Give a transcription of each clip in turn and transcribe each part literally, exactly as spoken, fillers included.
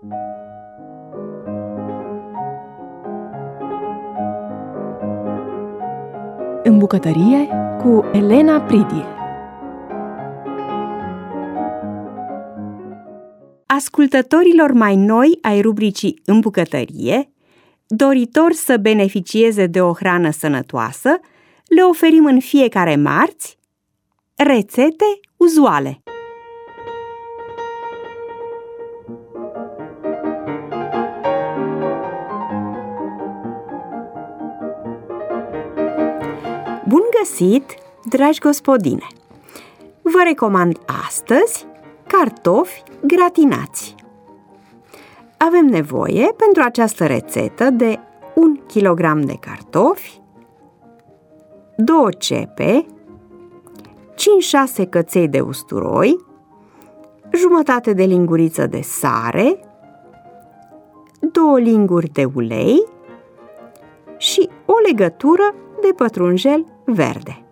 În bucătărie cu Elena Pridie. Ascultătorilor mai noi ai rubricii În bucătărie, doritori să beneficieze de o hrană sănătoasă, le oferim în fiecare marți rețete uzuale. Bun găsit, dragi gospodine! Vă recomand astăzi cartofi gratinați. Avem nevoie pentru această rețetă de un kilogram de cartofi, două cepe, cinci șase căței de usturoi, jumătate de linguriță de sare, două linguri de ulei și o legătură de pătrunjel verde.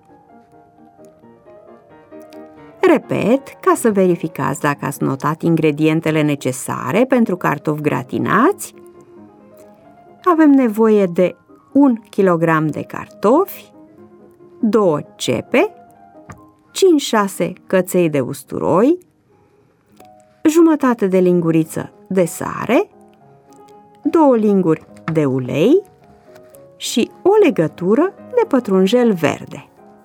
Repet, ca să verificați dacă ați notat ingredientele necesare pentru cartofi gratinați, avem nevoie de un kilogram de cartofi, două cepe, cinci șase căței de usturoi, jumătate de linguriță de sare, două linguri de ulei și o legătură de pătrunjel verde.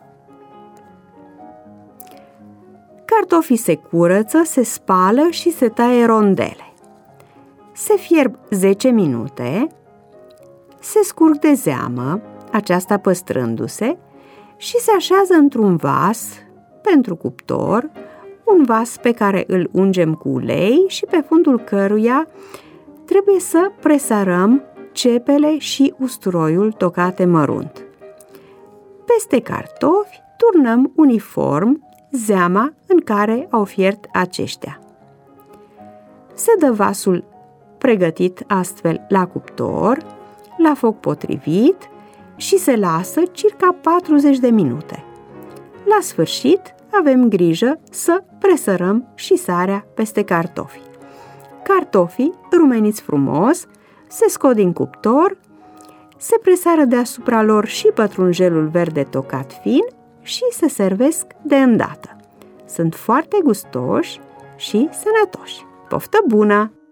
Cartofii se curăță, se spală și se taie rondele. Se fierb zece minute, se scurg de zeamă, aceasta păstrându-se, și se așează într-un vas pentru cuptor, un vas pe care îl ungem cu ulei și pe fundul căruia trebuie să presarăm cepele și usturoiul tocate mărunt. Peste cartofi turnăm uniform zeama în care au fiert aceștia. Se dă vasul pregătit astfel la cuptor, la foc potrivit și se lasă circa patruzeci de minute. La sfârșit avem grijă să presărăm și sarea peste cartofi. Cartofii, rumeniți frumos, se scot din cuptor, se presară deasupra lor și pătrunjelul verde tocat fin și se servesc de îndată. Sunt foarte gustoși și sănătoși. Poftă bună!